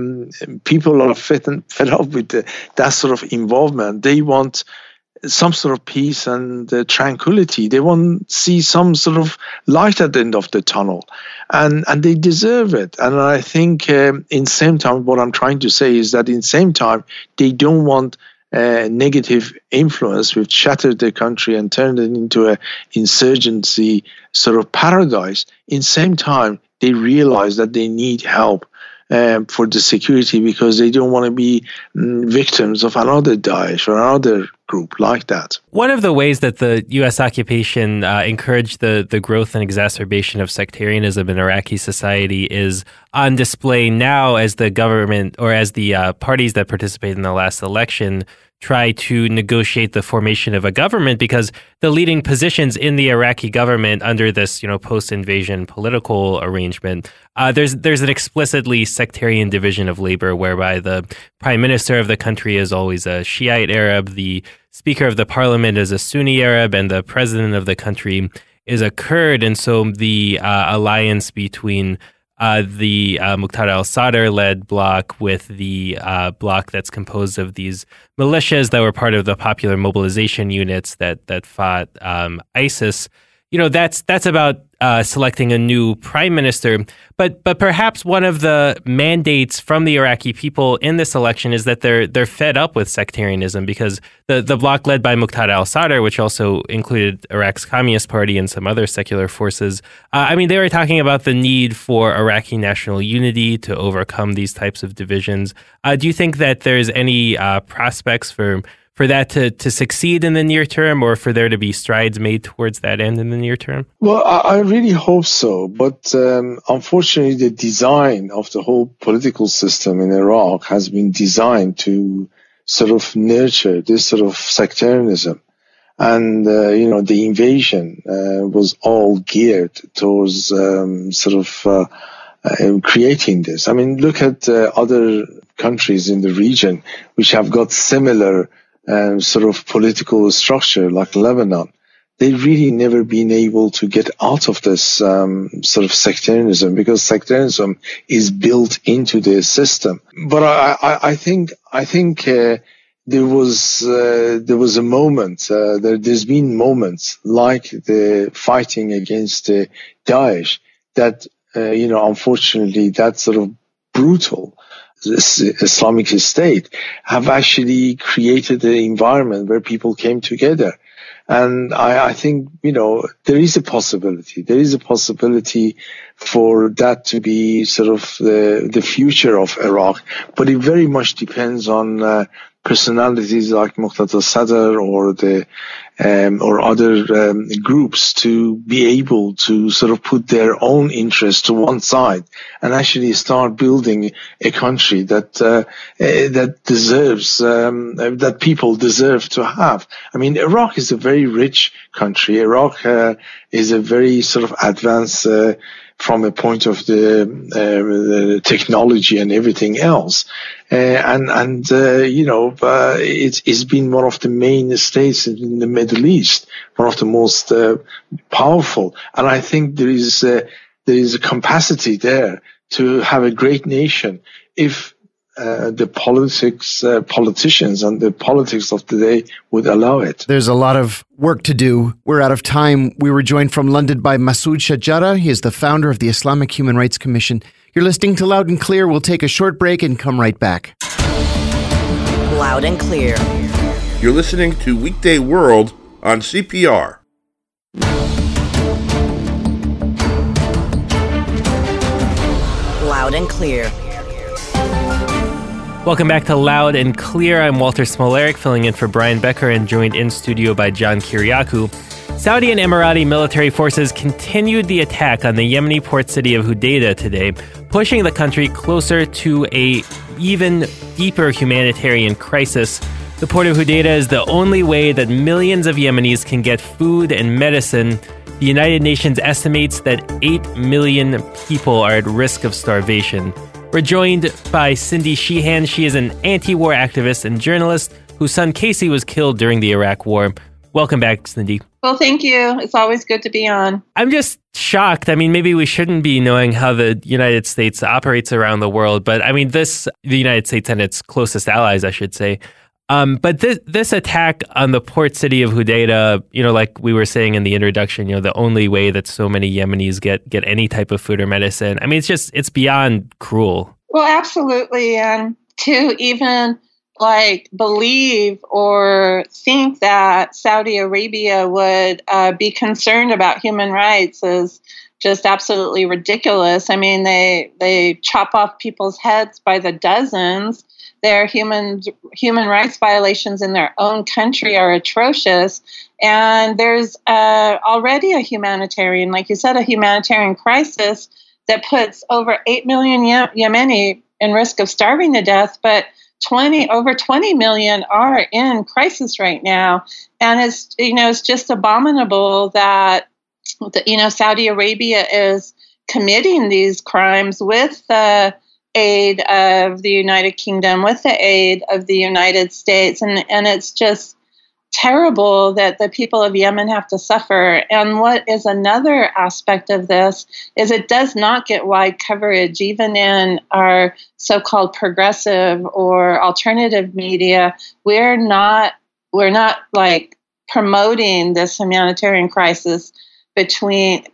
people are fed up with that sort of involvement. They want some sort of peace and tranquility. They want to see some sort of light at the end of the tunnel. And they deserve it. And I think in same time, what I'm trying to say is that in same time, they don't want negative influence which shattered their country and turned it into an insurgency sort of paradise. In same time, they realize that they need help for the security because they don't want to be victims of another Daesh or another group like that. One of the ways that the U.S. occupation encouraged the growth and exacerbation of sectarianism in Iraqi society is on display now as the government or as the parties that participated in the last election try to negotiate the formation of a government, because the leading positions in the Iraqi government under this, post-invasion political arrangement, there's an explicitly sectarian division of labor whereby the prime minister of the country is always a Shiite Arab, the speaker of the parliament is a Sunni Arab, and the president of the country is a Kurd. And so the alliance between the Muqtada al-Sadr-led bloc with the bloc that's composed of these militias that were part of the popular mobilization units that fought ISIS. That's about selecting a new prime minister. But perhaps one of the mandates from the Iraqi people in this election is that they're fed up with sectarianism, because the bloc led by Muqtada al-Sadr, which also included Iraq's Communist Party and some other secular forces, they were talking about the need for Iraqi national unity to overcome these types of divisions. Do you think that there's any prospects for that to succeed in the near term, or for there to be strides made towards that end in the near term? Well, I really hope so. But unfortunately, the design of the whole political system in Iraq has been designed to sort of nurture this sort of sectarianism. And, the invasion was all geared towards creating this. I mean, look at other countries in the region which have got similar sort of political structure, like Lebanon. They've really never been able to get out of this sort of sectarianism, because sectarianism is built into the system. But I think there was a moment. There's been moments like the fighting against Daesh that unfortunately that sort of brutal Islamic State have actually created an environment where people came together. And I think, there is a possibility. There is a possibility for that to be sort of the future of Iraq. But it very much depends on personalities like Muqtada Sadr or other groups to be able to sort of put their own interests to one side and actually start building a country that deserves that people deserve to have. I mean, Iraq is a very rich country. Iraq is a very sort of advanced from a point of the technology and everything else. It's been one of the main states in the Middle East, one of the most powerful. And I think there is a capacity there to have a great nation if the politicians and the politics of today would allow it. There's a lot of work to do. We're out of time. We were joined from London by Masood Shajara. He is the founder of the Islamic Human Rights Commission. You're listening to Loud and Clear. We'll take a short break and come right back. Loud and Clear. You're listening to Weekday World on CPR. Loud and Clear. Welcome back to Loud and Clear. I'm Walter Smolarek, filling in for Brian Becker and joined in studio by John Kiriakou. Saudi and Emirati military forces continued the attack on the Yemeni port city of Hodeidah today, pushing the country closer to a even deeper humanitarian crisis. The port of Hodeidah is the only way that millions of Yemenis can get food and medicine. The United Nations estimates that 8 million people are at risk of starvation. We're joined by Cindy Sheehan. She is an anti-war activist and journalist whose son Casey was killed during the Iraq War. Welcome back, Cindy. Well, thank you. It's always good to be on. I'm just shocked. I mean, maybe we shouldn't be knowing how the United States operates around the world, but I mean, the United States and its closest allies, I should say. But this attack on the port city of Hodeidah, like we were saying in the introduction, the only way that so many Yemenis get any type of food or medicine. I mean, it's beyond cruel. Well, absolutely. And to even believe or think that Saudi Arabia would be concerned about human rights is just absolutely ridiculous. I mean, they chop off people's heads by the dozens. Their human rights violations in their own country are atrocious. And there's already a humanitarian, like you said, a humanitarian crisis that puts over 8 million Yemeni in risk of starving to death, but over 20 million are in crisis right now. And it's just abominable that Saudi Arabia is committing these crimes with the aid of the United Kingdom, with the aid of the United States. And it's just terrible that the people of Yemen have to suffer. And what is another aspect of this is it does not get wide coverage, even in our so-called progressive or alternative media. We're not promoting this humanitarian crisis between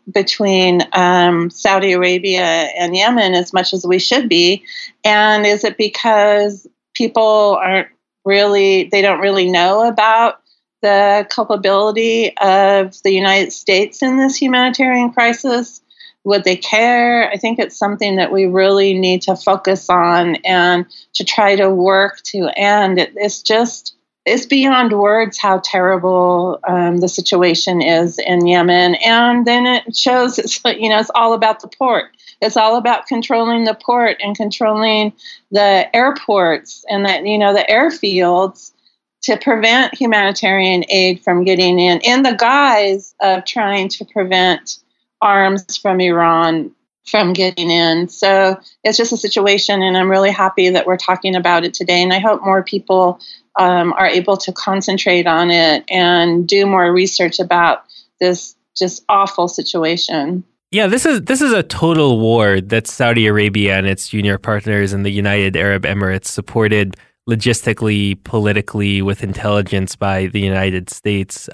Saudi Arabia and Yemen as much as we should be. And is it because people they don't really know about the culpability of the United States in this humanitarian crisis? Would they care? I think it's something that we really need to focus on and to try to work to end. It's beyond words how terrible the situation is in Yemen. And then it shows it's all about the port. It's all about controlling the port and controlling the airports and the airfields to prevent humanitarian aid from getting in the guise of trying to prevent arms from Iran from getting in. So it's just a situation, and I'm really happy that we're talking about it today. And I hope more people are able to concentrate on it and do more research about this just awful situation. Yeah, this is a total war that Saudi Arabia and its junior partners in the United Arab Emirates supported logistically, politically, with intelligence by the United States.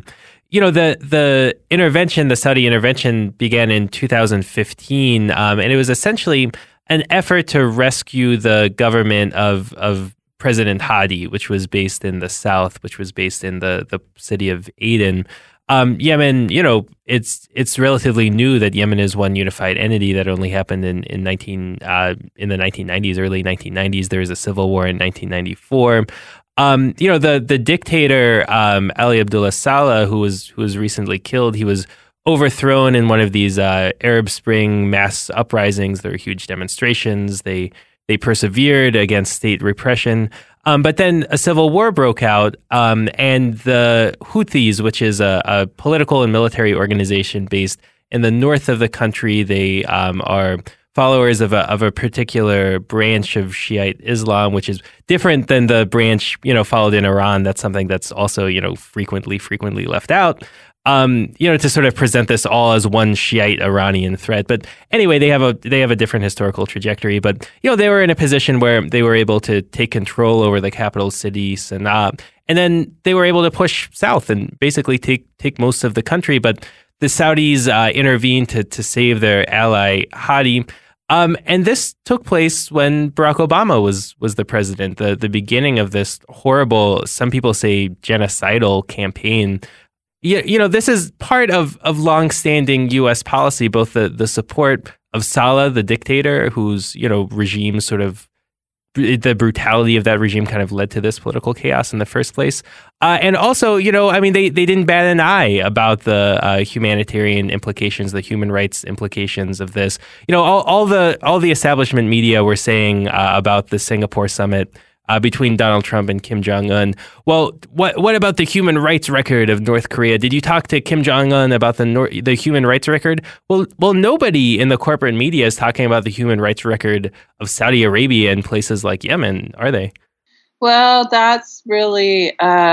The intervention, the Saudi intervention, began in 2015, and it was essentially an effort to rescue the government of President Hadi, which was based in the south, which was based in the city of Aden. Yemen, it's relatively new that Yemen is one unified entity. That only happened in the 1990s, early 1990s. There was a civil war in 1994. The dictator Ali Abdullah Saleh, who was recently killed, he was overthrown in one of these Arab Spring mass uprisings. There were huge demonstrations. They persevered against state repression. But then a civil war broke out, and the Houthis, which is a political and military organization based in the north of the country, they are followers of a particular branch of Shiite Islam, which is different than the branch followed in Iran. That's something that's also frequently left out. to sort of present this all as one Shiite Iranian threat. But anyway, they have a different historical trajectory. But they were in a position where they were able to take control over the capital city, Sana'a, and then they were able to push south and basically take most of the country. But the Saudis intervened to save their ally Hadi. And this took place when Barack Obama was the president, the beginning of this horrible, some people say genocidal campaign. This is part of longstanding U.S. policy, both the support of Saleh, the dictator, whose regime sort of, the brutality of that regime kind of led to this political chaos in the first place. And also, they didn't bat an eye about the humanitarian implications, the human rights implications of this. All the establishment media were saying about the Singapore summit between Donald Trump and Kim Jong-un. Well, what about the human rights record of North Korea? Did you talk to Kim Jong-un about the human rights record? Well, nobody in the corporate media is talking about the human rights record of Saudi Arabia and places like Yemen, are they? Well, that's really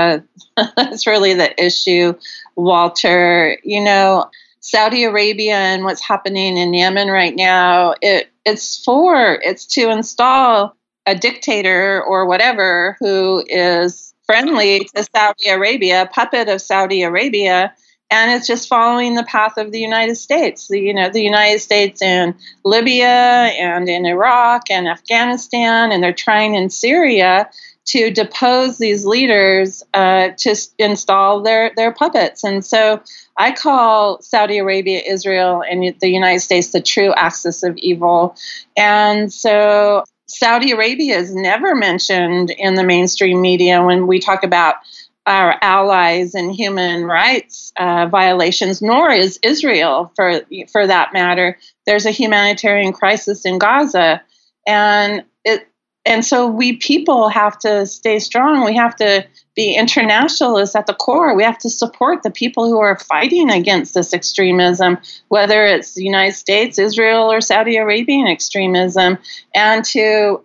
the issue, Walter. Saudi Arabia and what's happening in Yemen right now, it's to install a dictator or whatever who is friendly to Saudi Arabia, puppet of Saudi Arabia, and it's just following the path of the United States. The United States in Libya and in Iraq and Afghanistan, and they're trying in Syria to depose these leaders to install their puppets. And so I call Saudi Arabia, Israel, and the United States the true axis of evil. And so Saudi Arabia is never mentioned in the mainstream media when we talk about our allies and human rights violations, nor is Israel for that matter. There's a humanitarian crisis in Gaza, and so we people have to stay strong. We have to be internationalists at the core. We have to support the people who are fighting against this extremism, whether it's the United States, Israel, or Saudi Arabian extremism, and to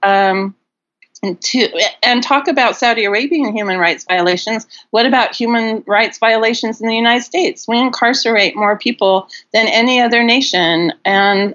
talk about Saudi Arabian human rights violations. What about human rights violations in the United States? We incarcerate more people than any other nation, and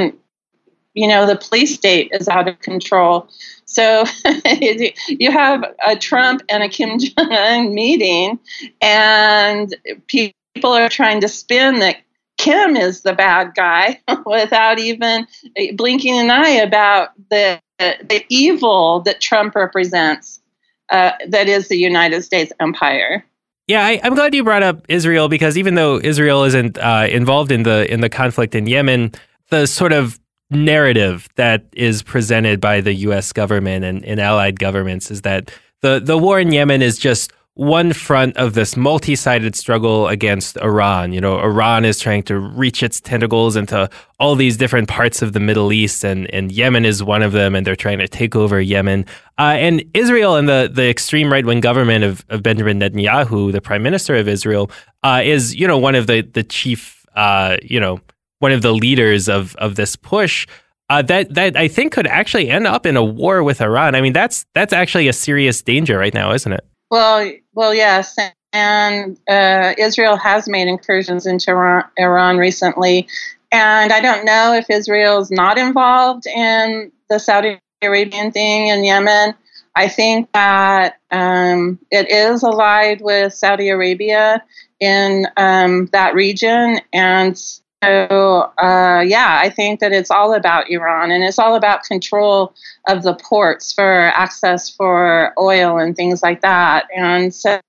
the police state is out of control. So you have a Trump and a Kim Jong-un meeting, and people are trying to spin that Kim is the bad guy without even blinking an eye about the evil that Trump represents, that is the United States empire. Yeah, I'm glad you brought up Israel, because even though Israel isn't involved in the conflict in Yemen, the sort of narrative that is presented by the U.S. government and allied governments is that the war in Yemen is just one front of this multi-sided struggle against Iran. Iran is trying to reach its tentacles into all these different parts of the Middle East, and Yemen is one of them, and they're trying to take over Yemen. And Israel and the extreme right-wing government of Benjamin Netanyahu, the prime minister of Israel, is one of the chief one of the leaders of this push that I think could actually end up in a war with Iran. I mean, that's actually a serious danger right now, isn't it? Well, yes. And Israel has made incursions into Iran recently. And I don't know if Israel's not involved in the Saudi Arabian thing in Yemen. I think that it is allied with Saudi Arabia in that region. And so, I think that it's all about Iran, and it's all about control of the ports for access for oil and things like that. And so,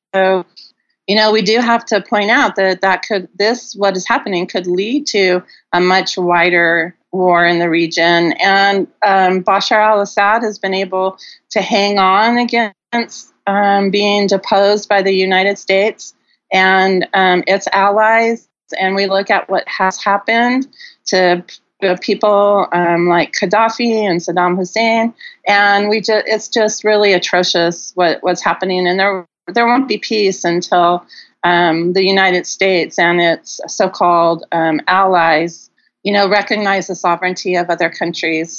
we do have to point out that what is happening could lead to a much wider war in the region. And Bashar al-Assad has been able to hang on against being deposed by the United States and its allies. And we look at what has happened to people like Gaddafi and Saddam Hussein, and it's just really atrocious what's happening. And there won't be peace until the United States and its so-called allies, recognize the sovereignty of other countries.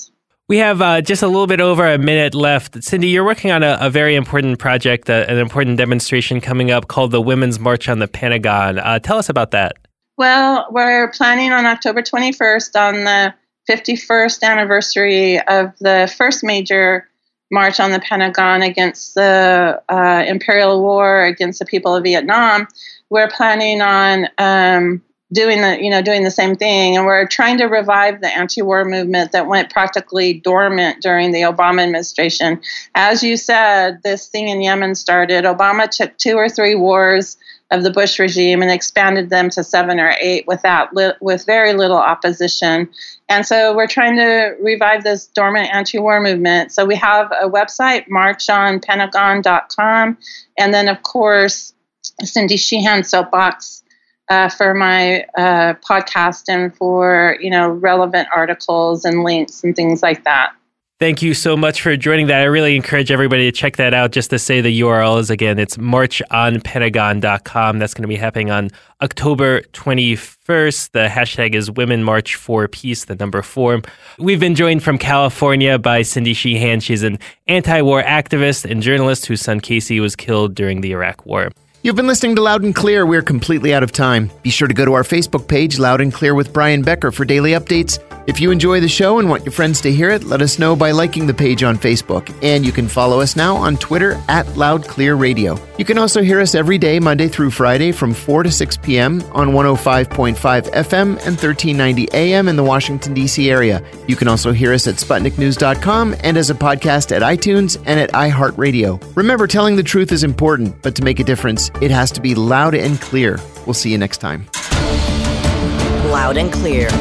We have just a little bit over a minute left. Cindy, you're working on a very important project, an important demonstration coming up called the Women's March on the Pentagon. Tell us about that. Well, we're planning on October 21st, on the 51st anniversary of the first major march on the Pentagon against the imperial war against the people of Vietnam. We're planning on doing the same thing, and we're trying to revive the anti-war movement that went practically dormant during the Obama administration. As you said, this thing in Yemen started. Obama took 2 or 3 wars of the Bush regime and expanded them to 7 or 8 with very little opposition. And so we're trying to revive this dormant anti-war movement. So we have a website, marchonpentagon.com, and then of course Cindy Sheehan Soapbox for my podcast and for relevant articles and links and things like that. Thank you so much for joining that. I really encourage everybody to check that out. Just to say the URL is, again, it's marchonpentagon.com. That's going to be happening on October 21st. The hashtag is Women March for Peace, the number 4. We've been joined from California by Cindy Sheehan. She's an anti-war activist and journalist whose son Casey was killed during the Iraq War. You've been listening to Loud and Clear. We're completely out of time. Be sure to go to our Facebook page, Loud and Clear with Brian Becker, for daily updates. If you enjoy the show and want your friends to hear it, let us know by liking the page on Facebook. And you can follow us now on Twitter at Loud Clear Radio. You can also hear us every day, Monday through Friday, from 4 to 6 p.m. on 105.5 FM and 1390 AM in the Washington, D.C. area. You can also hear us at SputnikNews.com and as a podcast at iTunes and at iHeartRadio. Remember, telling the truth is important, but to make a difference, it has to be loud and clear. We'll see you next time. Loud and Clear.